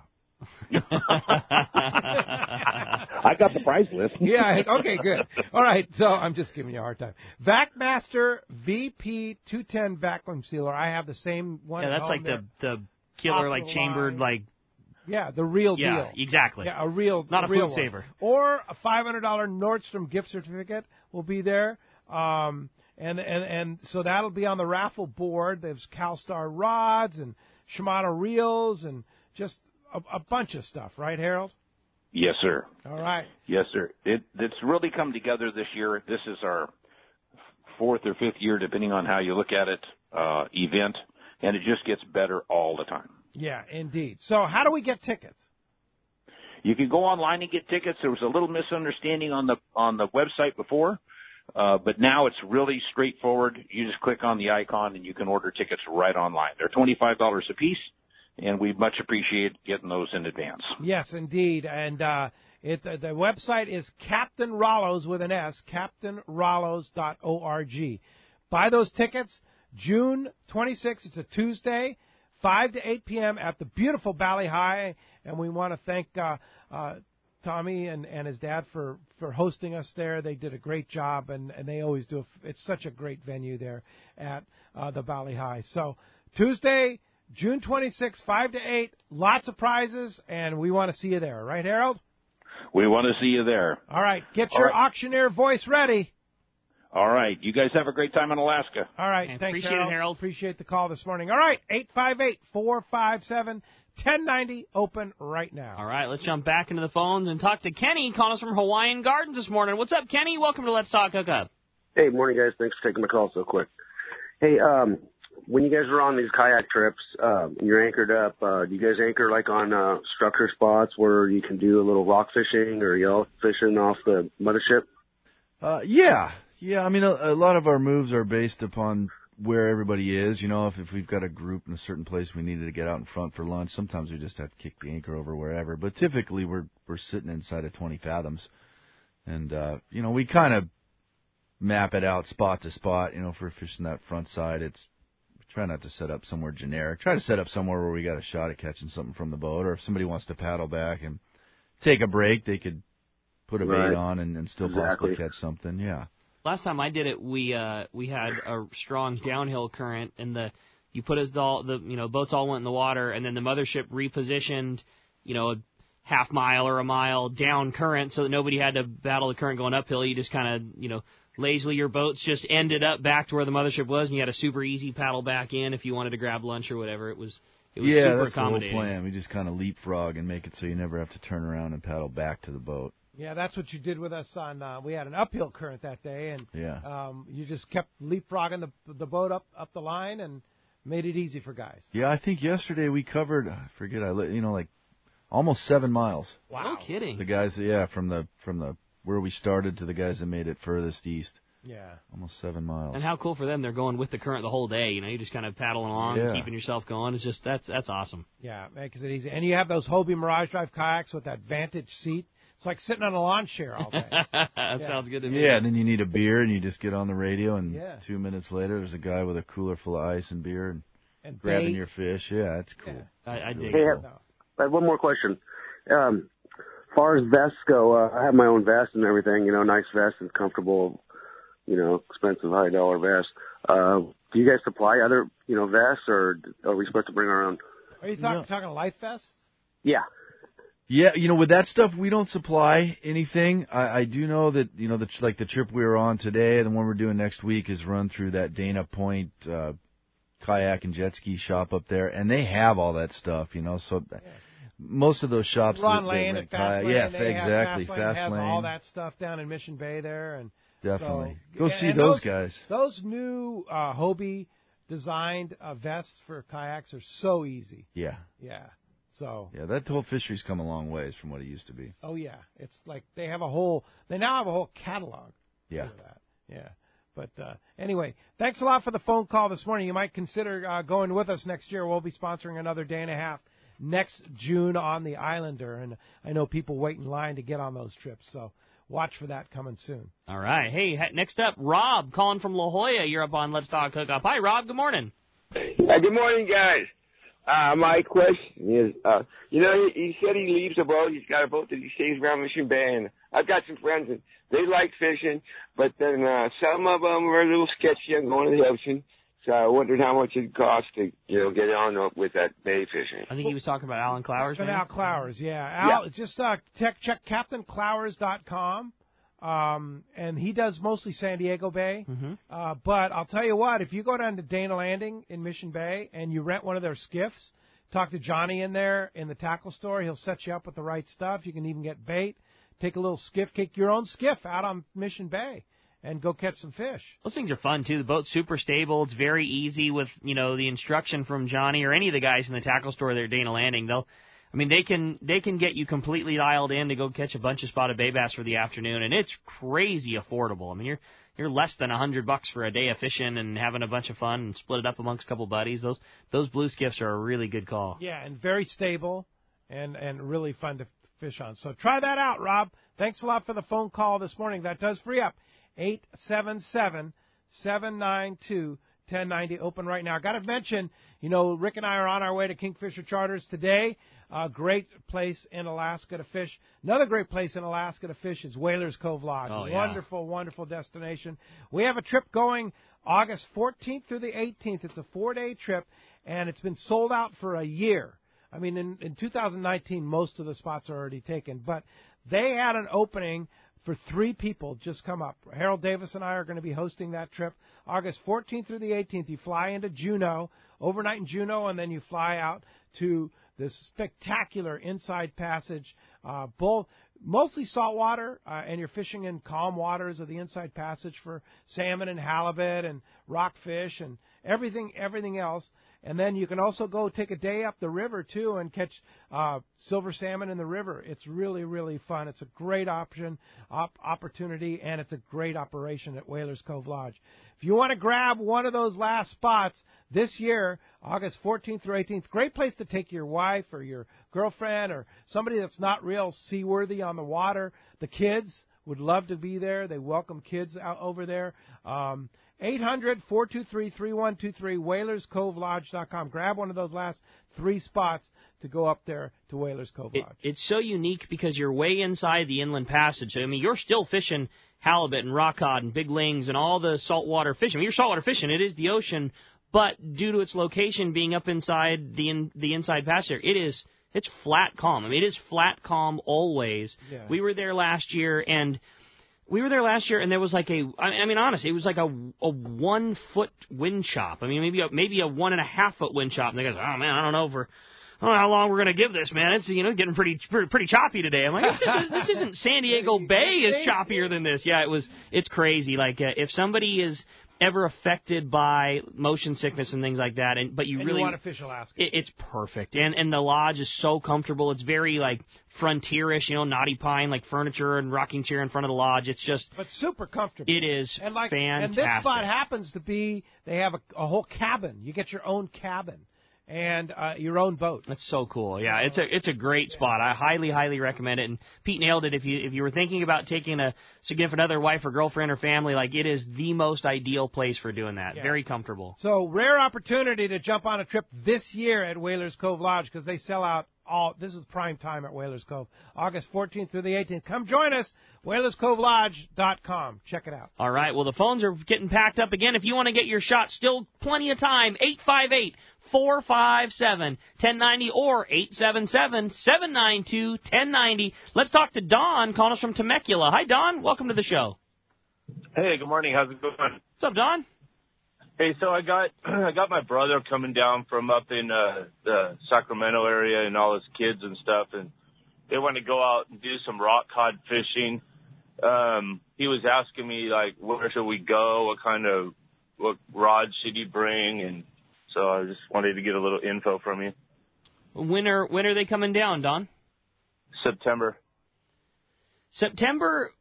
I got the prize list. Yeah, okay, good. All right, so I'm just giving you a hard time. VacMaster V P two ten vacuum sealer. I have the same one. Yeah, at that's home like there. the the killer, Top like of the chambered, line. like Yeah, the real yeah, deal. exactly. Yeah, a real, Not a real food one. saver. Or a five hundred dollars Nordstrom gift certificate will be there. Um, and, and, and so that'll be on the raffle board. There's CalStar rods and Shimano reels and just a, a bunch of stuff, right, Harold? Yes, sir. All right. Yes, sir. It, it's really come together this year. This is our fourth or fifth year, depending on how you look at it, uh, event, and it just gets better all the time. Yeah, indeed. So how do we get tickets? You can go online and get tickets. There was a little misunderstanding on the on the website before, uh, but now it's really straightforward. You just click on the icon and you can order tickets right online. They're twenty-five dollars a piece, and we much appreciate getting those in advance. Yes, indeed. And uh, it, the, the website is Captain Rollos with an S, captain rollos dot org. Buy those tickets June twenty-sixth. It's a Tuesday, five to eight p.m. at the beautiful Valley High. And we want to thank uh, uh, Tommy and, and his dad for, for hosting us there. They did a great job, and, and they always do. A, it's such a great venue there at uh, the Valley High. So Tuesday, June twenty-sixth, five to eight, lots of prizes, and we want to see you there. Right, Harold? We want to see you there. All right. Get All your right. auctioneer voice ready. All right. You guys have a great time in Alaska. All right. Okay, Thanks, appreciate Harold. it, Harold. Appreciate the call this morning. All right. eight five eight, four five seven, one oh nine oh, open right now. All right, let's jump back into the phones and talk to Kenny, calling us from Hawaiian Gardens this morning. What's up, Kenny? Welcome to Let's Talk Hookup. Hey, morning, guys. Thanks for taking my call so quick. Hey, um, when you guys are on these kayak trips, um, and you're anchored up, uh, do you guys anchor like on uh, structure spots where you can do a little rock fishing or yellow fishing off the mothership? Uh, yeah, yeah. I mean, a, a lot of our moves are based upon where everybody is. You know, if, if we've got a group in a certain place we needed to get out in front for lunch, sometimes we just have to kick the anchor over wherever. But typically we're we're sitting inside of twenty fathoms, and uh, you know, we kind of map it out spot to spot. You know, if we're fishing that front side, it's try not to set up somewhere generic. Try to set up somewhere where we got a shot at catching something from the boat, or if somebody wants to paddle back and take a break, they could put a Right. bait on and, and still Exactly. possibly catch something. Yeah. Last time I did it, we uh, we had a strong downhill current, and the you put us all the you know boats all went in the water, and then the mothership repositioned, you know, half mile or a mile down current so that nobody had to battle the current going uphill. You just kind of, you know, lazily your boats just ended up back to where the mothership was, and you had a super easy paddle back in if you wanted to grab lunch or whatever. It was it was yeah, super that's the whole accommodating. plan. We just kind of leapfrog and make it so you never have to turn around and paddle back to the boat. Yeah, that's what you did with us on. Uh, we had an uphill current that day, and yeah. um, you just kept leapfrogging the the boat up up the line and made it easy for guys. Yeah, I think yesterday we covered. I forget. I you know like almost seven miles. Wow, no kidding. The guys, yeah, from the from the where we started to the guys that made it furthest east. Yeah, almost seven miles. And how cool for them! They're going with the current the whole day. You know, you're just kind of paddling along, yeah. and keeping yourself going. It's just that's that's awesome. Yeah, makes it easy. And you have those Hobie Mirage Drive kayaks with that vantage seat. It's like sitting on a lawn chair all day. that yeah. sounds good to me. Yeah, and then you need a beer, and you just get on the radio, and yeah. two minutes later, there's a guy with a cooler full of ice and beer, and, and grabbing bait. your fish. Yeah, that's cool. Yeah. I, I dig hey, it. I have one more question. Um, as far as vests go, uh, I have my own vest and everything. You know, nice vest and comfortable. You know, expensive high dollar vest. Uh, do you guys supply other you know vests, or are we supposed to bring our own? Are you talking, talking life vests? Yeah. Yeah, you know, with that stuff, we don't supply anything. I, I do know that, you know, the, like the trip we were on today, the one we're doing next week, is run through that Dana Point uh, kayak and jet ski shop up there, and they have all that stuff, you know. So yeah. most of those shops, Ron that, Lane that and Fast Lane, yeah, they exactly, have, Fast Lane Fast has Lane. all that stuff down in Mission Bay there, and definitely so, go and, see and those, those guys. Those new uh, Hobie designed uh, vests for kayaks are so easy. Yeah. Yeah. So yeah, that whole fishery's come a long ways from what it used to be. Oh yeah, it's like they have a whole. They now have a whole catalog. Yeah. For that. Yeah. But uh, anyway, thanks a lot for the phone call this morning. You might consider uh, going with us next year. We'll be sponsoring another day and a half next June on the Islander, and I know people wait in line to get on those trips. So watch for that coming soon. All right. Hey, next up, Rob calling from La Jolla. You're up on Let's Talk Hookup. Hi, Rob. Good morning. Uh, good morning, guys. Uh, my question is, uh, you know, he, he said he leaves a boat. He's got a boat that he stays around Mission Bay, and I've got some friends that they like fishing, but then uh, some of them are a little sketchy on going to the ocean. So I wondered how much it cost to, you know, get on with that bay fishing. I think he was talking about Alan Clowers. From maybe? Al Clowers, yeah. Al, yeah. just uh, check, check captain clowers dot com. Um, and he does mostly San Diego Bay. Mm-hmm. Uh, but I'll tell you what, if you go down to Dana Landing in Mission Bay and you rent one of their skiffs, talk to Johnny in there in the tackle store. He'll set you up with the right stuff. You can even get bait. Take a little skiff, kick your own skiff out on Mission Bay and go catch some fish. Those things are fun, too. The boat's super stable. It's very easy with, you know, the instruction from Johnny or any of the guys in the tackle store there at Dana Landing. They'll I mean, they can they can get you completely dialed in to go catch a bunch of spotted bay bass for the afternoon, and it's crazy affordable. I mean, you're you're less than a hundred bucks for a day of fishing and having a bunch of fun and split it up amongst a couple buddies. Those those blue skiffs are a really good call. Yeah, and very stable and and really fun to fish on. So try that out, Rob. Thanks a lot for the phone call this morning. That does free up eight seven seven, seven nine two, one oh nine oh. Open right now. Got to mention, you know, Rick and I are on our way to Kingfisher Charters today. A great place in Alaska to fish. Another great place in Alaska to fish is Whalers Cove Lodge. Oh, yeah. Wonderful, wonderful destination. We have a trip going August fourteenth through the eighteenth. It's a four-day trip, and it's been sold out for a year. I mean, in, in two thousand nineteen, most of the spots are already taken, but they had an opening for three people just come up. Harold Davis and I are going to be hosting that trip August fourteenth through the eighteenth. You fly into Juneau, overnight in Juneau, and then you fly out to this spectacular inside passage, uh, both mostly saltwater, uh, and you're fishing in calm waters of the inside passage for salmon and halibut and rockfish and everything, everything else. And then you can also go take a day up the river, too, and catch uh, silver salmon in the river. It's really, really fun. It's a great option, op- opportunity, and it's a great operation at Whalers Cove Lodge. If you want to grab one of those last spots this year, August fourteenth through eighteenth, great place to take your wife or your girlfriend or somebody that's not real seaworthy on the water. The kids would love to be there. They welcome kids out over there. Um, eight hundred, four two three, three one two three, whalers cove lodge dot com. Grab one of those last three spots to go up there to Whalers Cove Lodge. It, it's so unique because you're way inside the inland passage. I mean, you're still fishing halibut and rock cod and big lings and all the saltwater fishing. I mean, you're saltwater fishing. It is the ocean, but due to its location being up inside the in, the inside passage, it is it's flat calm. I mean, it is flat calm always. Yeah. We were there last year, and we were there last year, and there was like a, I mean, honestly, it was like a, a one-foot wind chop. I mean, maybe a, maybe a one-and-a-half-foot wind chop. And they go, oh, man, I don't know for... I don't know how long we're going to give this, man. It's, you know, getting pretty pretty, pretty choppy today. I'm like, this isn't, this isn't San Diego Bay is choppier than this. Yeah, it was. It's crazy. Like, uh, if somebody is ever affected by motion sickness and things like that, and but you and really you want official Alaska. It, it's perfect, and and the lodge is so comfortable. It's very like frontierish, you know, knotty pine like furniture and rocking chair in front of the lodge. It's just but super comfortable. It is and like, fantastic. And this spot happens to be they have a, a whole cabin. You get your own cabin. And uh, your own boat. That's so cool. Yeah, it's a it's a great spot. I highly highly recommend it. And Pete nailed it. If you if you were thinking about taking a significant other, wife or girlfriend or family, like it is the most ideal place for doing that. Yeah. Very comfortable. So rare opportunity to jump on a trip this year at Whalers Cove Lodge because they sell out all. This is prime time at Whalers Cove, August fourteenth through the eighteenth. Come join us, Whalers Cove Lodge dot com. Check it out. All right. Well, the phones are getting packed up again. If you want to get your shot, still plenty of time. eight five eight, four five seven, one oh nine oh or eight seven seven, seven nine two, one oh nine oh. Let's talk to Don, calling us from Temecula. Hi, Don. Welcome to the show. Hey, good morning. How's it going? What's up, Don? Hey, so I got I got my brother coming down from up in uh, the Sacramento area and all his kids and stuff, and they want to go out and do some rock cod fishing. Um, he was asking me, like, where should we go? What kind of what rods should you bring? And so I just wanted to get a little info from you. When are when are they coming down, Don? September. September,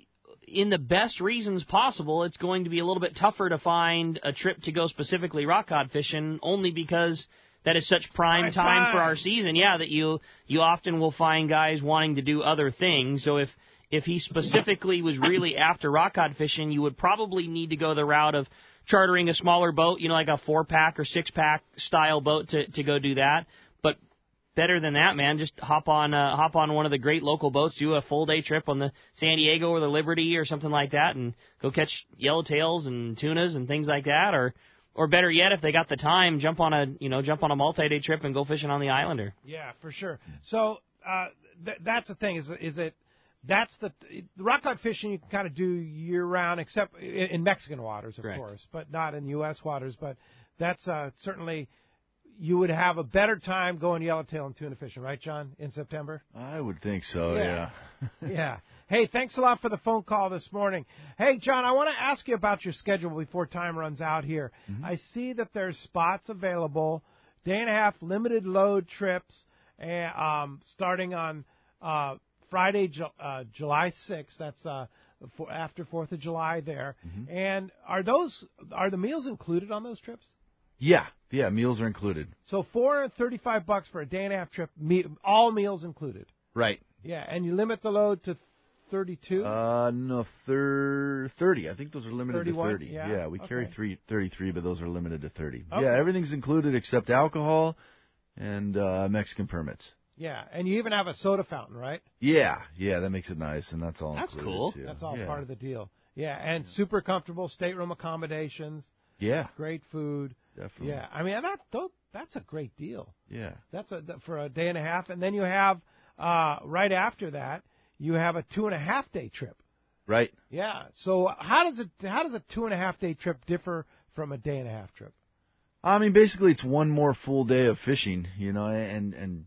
in the best reasons possible, it's going to be a little bit tougher to find a trip to go specifically rock cod fishing, only because that is such prime time, time for our season. Yeah, that you you often will find guys wanting to do other things. So if if he specifically was really after rock cod fishing, you would probably need to go the route of chartering a smaller boat, you know, like a four-pack or six-pack style boat to, to go do that. But better than that, man, just hop on uh, hop on one of the great local boats, do a full-day trip on the San Diego or the Liberty or something like that, and go catch yellowtails and tunas and things like that. Or or better yet, if they got the time, jump on a you know jump on a multi-day trip and go fishing on the Islander. Yeah, for sure. So uh, th- that's the thing. Is is it? That's the, the rock cod fishing you can kind of do year round, except in, in Mexican waters, of Correct. course, but not in U S waters. But that's uh, certainly you would have a better time going yellowtail and tuna fishing, right, John? In September. I would think so. Yeah. Yeah. yeah. Hey, thanks a lot for the phone call this morning. Hey, John, I want to ask you about your schedule before time runs out here. Mm-hmm. I see that there's spots available, day and a half limited load trips, and um, starting on. Uh, Friday, uh, July sixth. That's uh, for, after Fourth of July there. Mm-hmm. And are those are the meals included on those trips? Yeah, yeah, meals are included. So four hundred thirty-five bucks for a day and a half trip, me, all meals included. Right. Yeah, and you limit the load to thirty-two. Uh, no, thir- thirty. I think those are limited thirty-one? to thirty. Yeah, yeah we okay. carry three, thirty-three, but those are limited to thirty. Okay. Yeah, everything's included except alcohol and uh, Mexican permits. Yeah, and you even have a soda fountain, right? Yeah, yeah, that makes it nice, and that's all That's included, cool. too. That's all yeah. part of the deal. Yeah, and super comfortable stateroom accommodations. Yeah. Great food. Definitely. Yeah, I mean, that that's a great deal. Yeah. That's a for a day and a half, and then you have uh, right after that you have a two and a half day trip. Right. Yeah. So how does it how does a two and a half day trip differ from a day and a half trip? I mean, basically, it's one more full day of fishing, you know, and and.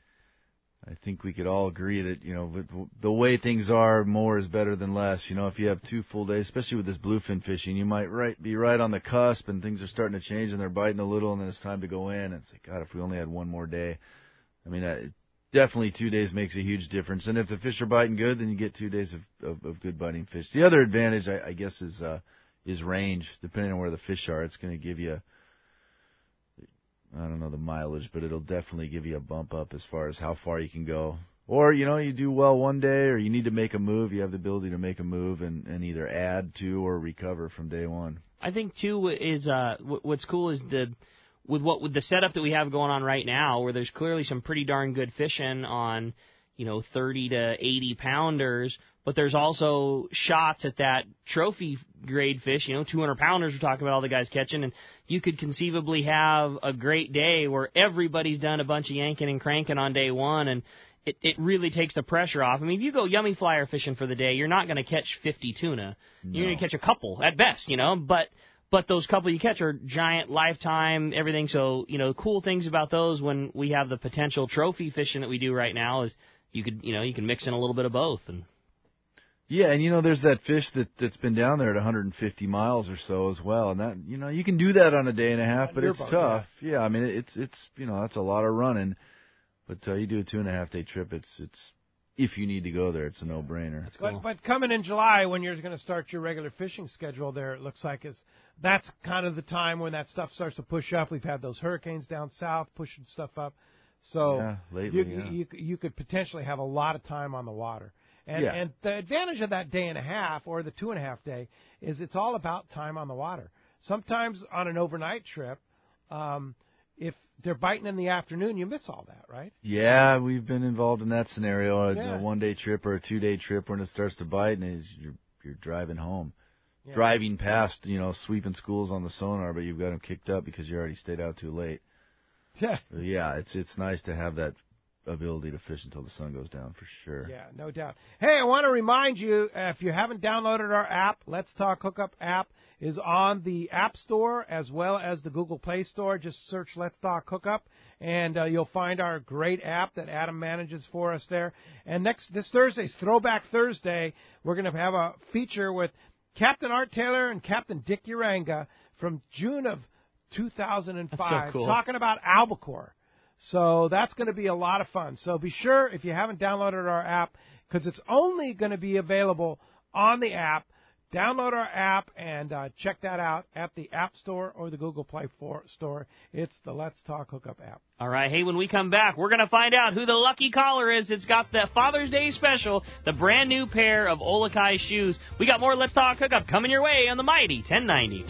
I think we could all agree that, you know, with the way things are, more is better than less. You know, if you have two full days, especially with this bluefin fishing, you might right be right on the cusp and things are starting to change and they're biting a little and then it's time to go in. And it's like, God, if we only had one more day. I mean, uh, definitely two days makes a huge difference. And if the fish are biting good, then you get two days of, of, of good biting fish. The other advantage, I, I guess, is uh, is range. Depending on where the fish are, it's going to give you, I don't know the mileage, but it'll definitely give you a bump up as far as how far you can go. Or, you know, you do well one day or you need to make a move. You have the ability to make a move and, and either add to or recover from day one. I think, too, is uh, what's cool is the with what with the setup that we have going on right now, where there's clearly some pretty darn good fishing on, you know, thirty to eighty pounders, but but there's also shots at that trophy grade fish, you know, two hundred pounders we're talking about all the guys catching, and you could conceivably have a great day where everybody's done a bunch of yanking and cranking on day one, and it, it really takes the pressure off. I mean, if you go yummy flyer fishing for the day, you're not going to catch fifty tuna. No. You're going to catch a couple at best, you know, but but those couple you catch are giant, lifetime, everything. So, you know, cool things about those when we have the potential trophy fishing that we do right now is you could, you know, you can mix in a little bit of both. And yeah, and you know, there's that fish that that's been down there at one hundred fifty miles or so as well, and that, you know, you can do that on a day and a half, but it's boat, tough. Yeah. yeah, I mean, it's it's you know, that's a lot of running, but uh, you do a two and a half day trip, it's it's if you need to go there, it's a no brainer. That's cool. But, but coming in July, when you're going to start your regular fishing schedule, there it looks like is that's kind of the time when that stuff starts to push up. We've had those hurricanes down south pushing stuff up, so yeah, lately, you, yeah. you you could potentially have a lot of time on the water. And, yeah. and the advantage of that day and a half or the two and a half day is it's all about time on the water. Sometimes on an overnight trip, um, if they're biting in the afternoon, you miss all that, right? Yeah, we've been involved in that scenario, a, Yeah. a one-day trip or a two-day trip when it starts to bite and it's, you're, you're driving home. Yeah. Driving past, you know, sweeping schools on the sonar, but you've got them kicked up because you already stayed out too late. Yeah. Yeah, it's it's nice to have that ability to fish until the sun goes down for sure. Yeah, no doubt. Hey, I want to remind you, uh, if you haven't downloaded our app, Let's Talk Hookup app is on the App Store as well as the Google Play Store. Just search Let's Talk Hookup, and uh, you'll find our great app that Adam manages for us there. And next this Thursday's Throwback Thursday, we're going to have a feature with Captain Art Taylor and Captain Dick Uranga from June of two thousand five, That's so cool. talking about albacore. So that's going to be a lot of fun. So be sure, if you haven't downloaded our app, because it's only going to be available on the app, download our app and uh, check that out at the App Store or the Google Play for Store. It's the Let's Talk Hookup app. All right, hey, when we come back, we're going to find out who the lucky caller is. It's got the Father's Day special, the brand new pair of Olukai shoes. We got more Let's Talk Hookup coming your way on the Mighty ten ninety.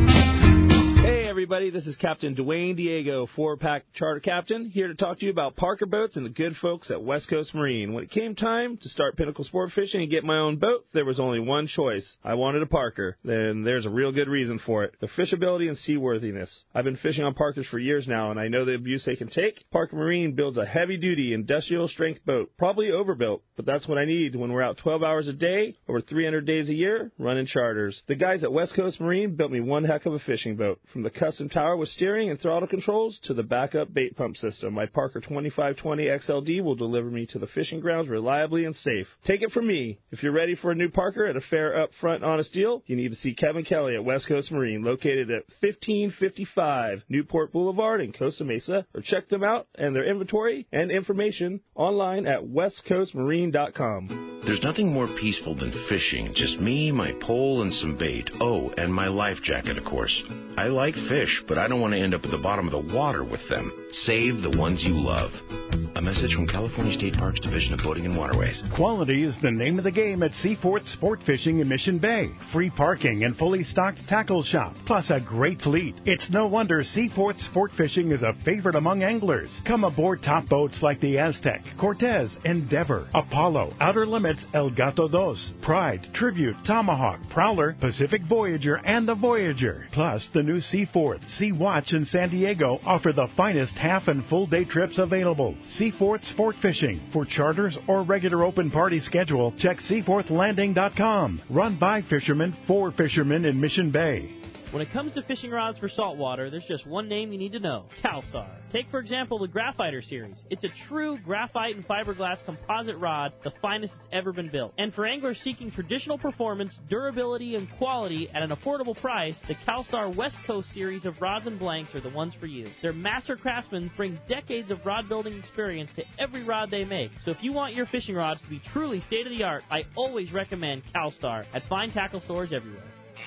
Hey everybody, this is Captain Dwayne Diego, four-pack charter captain, here to talk to you about Parker Boats and the good folks at West Coast Marine. When it came time to start Pinnacle Sport Fishing and get my own boat, there was only one choice. I wanted a Parker. Then there's a real good reason for it. The fishability and seaworthiness. I've been fishing on Parkers for years now, and I know the abuse they can take. Parker Marine builds a heavy-duty, industrial-strength boat, probably overbuilt, but that's what I need when we're out twelve hours a day, over three hundred days a year, running charters. The guys at West Coast Marine built me one heck of a fishing boat. From the custom tower with steering and throttle controls to the backup bait pump system, my Parker twenty-five twenty X L D will deliver me to the fishing grounds reliably and safe. Take it from me. If you're ready for a new Parker at a fair, upfront, honest deal, you need to see Kevin Kelly at West Coast Marine, located at fifteen fifty-five Newport Boulevard in Costa Mesa, or check them out and their inventory and information online at west coast marine dot com. There's nothing more peaceful than fishing. Just me, my pole, and some bait. Oh, and my life jacket, of course. I like fish, but I don't want to end up at the bottom of the water with them. Save the ones you love. A message from California State Parks Division of Boating and Waterways. Quality is the name of the game at Seaforth Sport Fishing in Mission Bay. Free parking and fully stocked tackle shop, plus a great fleet. It's no wonder Seaforth Sport Fishing is a favorite among anglers. Come aboard top boats like the Aztec, Cortez, Endeavor, Apollo, Outer Limits, El Gato Dos, Pride, Tribute, Tomahawk, Prowler, Pacific Voyager, and the Voyager. Plus, the new Seaforth, Sea Watch, and San Diego offer the finest half and full day trips available. Seaforth Sport Fishing. For charters or regular open party schedule, check seaforth landing dot com. Run by fishermen for fishermen in Mission Bay. When it comes to fishing rods for saltwater, there's just one name you need to know, CalStar. Take, for example, the Graphiter series. It's a true graphite and fiberglass composite rod, the finest that's ever been built. And for anglers seeking traditional performance, durability, and quality at an affordable price, the CalStar West Coast series of rods and blanks are the ones for you. Their master craftsmen bring decades of rod building experience to every rod they make. So if you want your fishing rods to be truly state-of-the-art, I always recommend CalStar at fine tackle stores everywhere.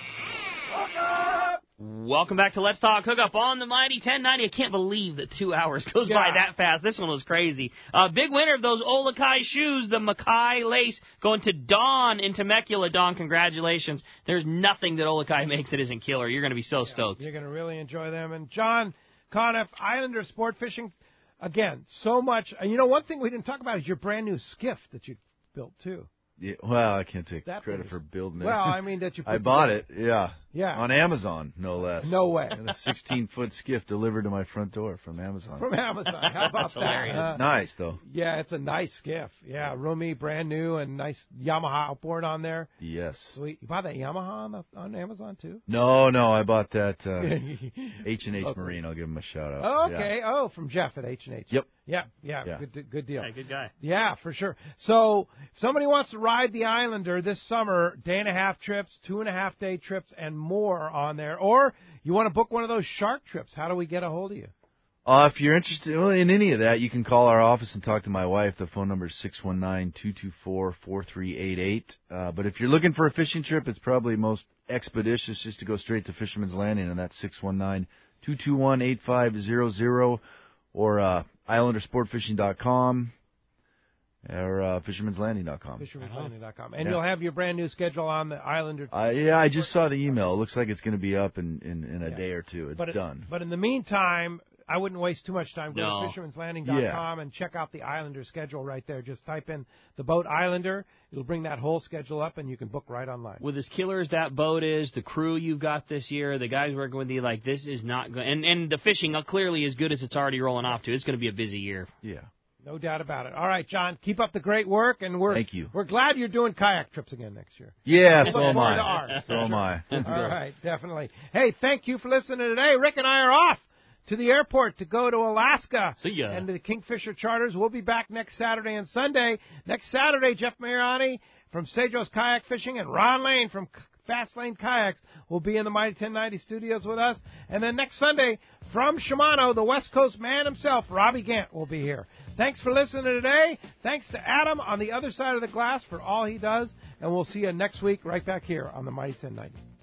Welcome back to Let's Talk Hookup on the Mighty ten ninety. I can't believe that two hours goes Yeah. by that fast. This one was crazy. Uh, big winner of those Olukai shoes, the Mackay Lace, going to Dawn in Temecula. Dawn, congratulations. There's nothing that Olukai makes that isn't killer. You're going to be so Yeah, stoked. You're going to really enjoy them. And John Conniff, Islander Sport Fishing, again, so much. And you know, one thing we didn't talk about is your brand new skiff that you built, too. Yeah, well, I can't take That credit was- for building it. Well, I mean that you put I bought together. it, yeah. Yeah. On Amazon, no less. No way. And a sixteen-foot skiff delivered to my front door from Amazon. From Amazon. How about That's that? hilarious. Uh, It's nice, though. Yeah, it's a nice skiff. Yeah, roomy, brand new, and nice Yamaha outboard on there. Yes. Sweet. You bought that Yamaha on, the, on Amazon, too? No, no, I bought that uh, H and H Okay. Marine. I'll give him a shout-out. Oh, Yeah. okay. Oh, from Jeff at H and H. Yep. Yeah, yeah, Yeah. Good, good deal. Yeah, good guy. Yeah, for sure. So, if somebody wants to ride the Islander this summer, day and a half trips, two and a half day trips, and more on there, or you want to book one of those shark trips, how do we get a hold of you? Uh, if you're interested in any of that, you can call our office and talk to my wife. The phone number is six one nine, two two four, four three eight eight. Uh, but if you're looking for a fishing trip, it's probably most expeditious just to go straight to Fisherman's Landing, and that's six one nine, two two one, eight five zero zero, or uh, islander sport fishing dot com or uh, fisherman's landing dot com. fisherman's landing dot com. And Yeah. you'll have your brand new schedule on the Islander. Uh, yeah, I just saw the email. It looks like it's going to be up in, in, in a Yeah. day or two. It's but it- done. But in the meantime, I wouldn't waste too much time. Go No. to fisherman's landing dot com and check out the Islander schedule right there. Just type in the boat Islander. It'll bring that whole schedule up, and you can book right online. With as killer as that boat is, the crew you've got this year, the guys working with you, like, this is not going. And and the fishing uh, clearly as good as it's already rolling off to. It's going to be a busy year. Yeah. No doubt about it. All right, John, keep up the great work, and we're Thank you. we're glad you're doing kayak trips again next year. Yeah, Look so am forward to I. ours. So am I. All right, definitely. Hey, thank you for listening today. Rick and I are off to the airport to go to Alaska. See ya. And the Kingfisher Charters. We'll be back next Saturday and Sunday. Next Saturday, Jeff Mariani from Cedros Kayak Fishing and Ron Lane from Fast Lane Kayaks will be in the Mighty ten ninety studios with us. And then next Sunday, from Shimano, the West Coast man himself, Robbie Gant, will be here. Thanks for listening today. Thanks to Adam on the other side of the glass for all he does. And we'll see you next week right back here on the Mighty ten ninety.